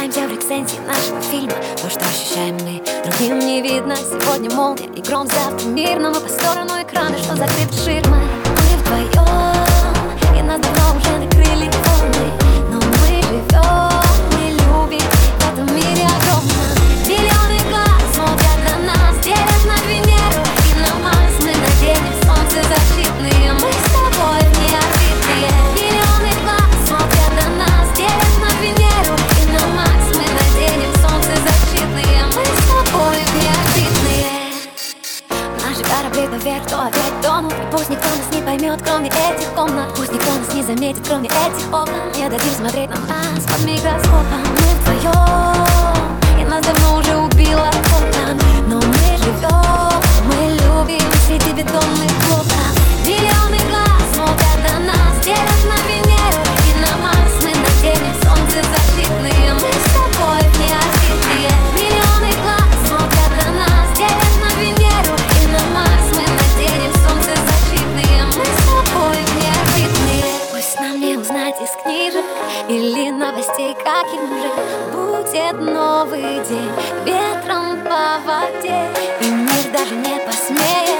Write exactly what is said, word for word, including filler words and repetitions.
Теряемся в рецензии нашего фильма. То, что ощущаем мы, другим не видно. Сегодня молния и гром, завтра мирно. Мы по сторону экрана, что закрыт ширмой. Мы вдвоем, и нас давно уже накрыли волны. Но мы живем, мы любим в этом мире огромном. Миллионы глаз смотрят на нас, делят на Венеру и на Марс. Мы наденем солнцезащитные, мы с тобой неорбитные. Миллионы глаз смотрят на нас, делят на Венеру и на Марс. Мы наденем солнцезащитные, мы с тобой неорбитные. Наши корабли то вверх, то опять тонут. И пусть никто нас не поймет, кроме этих комнат. Пусть никто нас не заметит, кроме этих окон. Не дадим смотреть на нас под микроскопом. Мы вдвоем, и нас давно уже убило окон. Но мы живем, мы любим среди бетонных блоков. Миллионы глаз смотрят на нас, делят на Венеру и на Марс. Мы наденем солнцезащитные, мы с тобой неорбитные. Миллионы глаз смотрят на нас, делят на Венеру и на Марс. Мы наденем солнцезащитные, мы с тобой неорбитные. Пусть нам не узнать из книжек или новостей, каким же будет новый день ветром по воде. И мир даже не посмеет